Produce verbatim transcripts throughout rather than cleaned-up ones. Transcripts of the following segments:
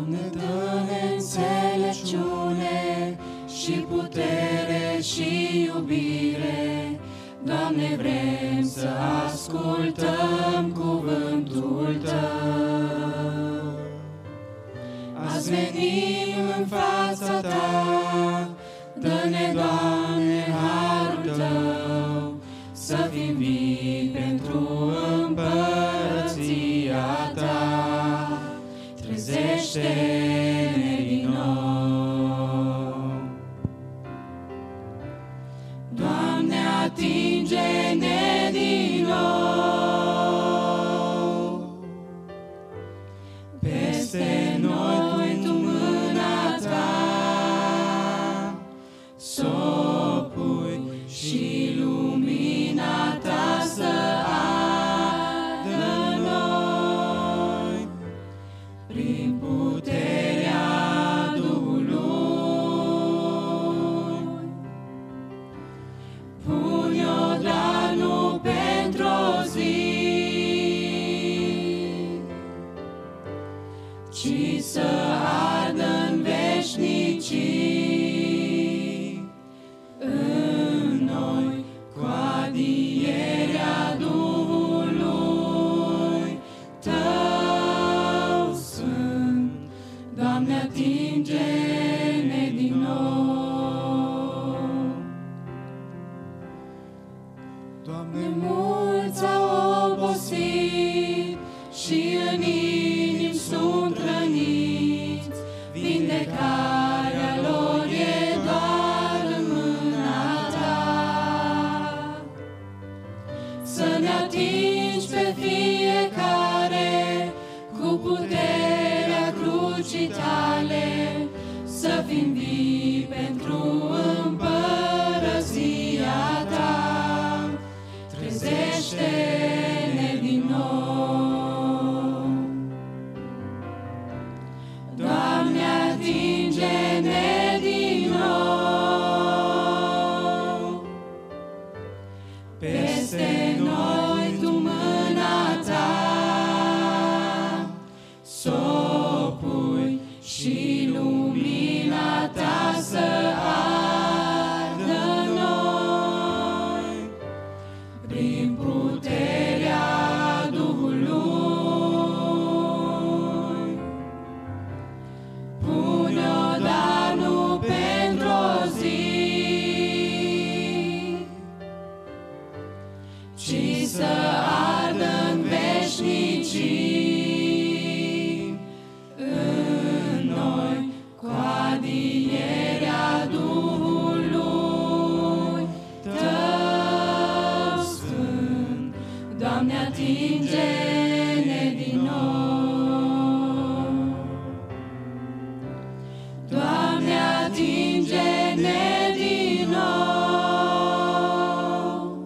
Doamne, dă-ne înțelepciune și putere și iubire. Doamne, vrem să ascultăm cuvântul Tău. Azi venim în fața Ta, dă-ne, Doamne, harul Tău, să fim vii pentru împărăția Ta. Trezește-ne din nou. Doamne, atinge-ne din nou. Peste noi Tu mâna Ta s-o pui și lumina Ta să ardă în noi. Prin puterea Duhului pune-o, dar nu pentru-o zi, ci să ardă în veșnicii în noi cu adierea Duhului Tău Sfânt. Doamne, atinge-ne din nou. Doamne, mulți au obosit și în inimi sunt răniți, vindecarea lor e doar în mâna Ta. Să ne atingi pe fiecare cu puterea crucii Tale, să fim vii pentru împărăția Ta. Trezește-ne din nou. Doamne, atinge-ne din nou. Peste noi Tu mâna Ta s-o pui și lumina Ta să ardă în noi. Prin puterea Duhului pune-o, dar nu pentru-o zi, ci să ardă în veșnicii în noi cu adierea Duhului Tău Sfânt. Doamne, atinge-ne din nou. Doamne, atinge-ne din nou.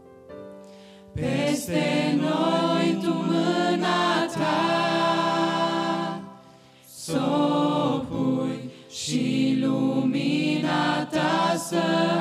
Peste noi Tu mâna Ta s-o pui și lumina Ta să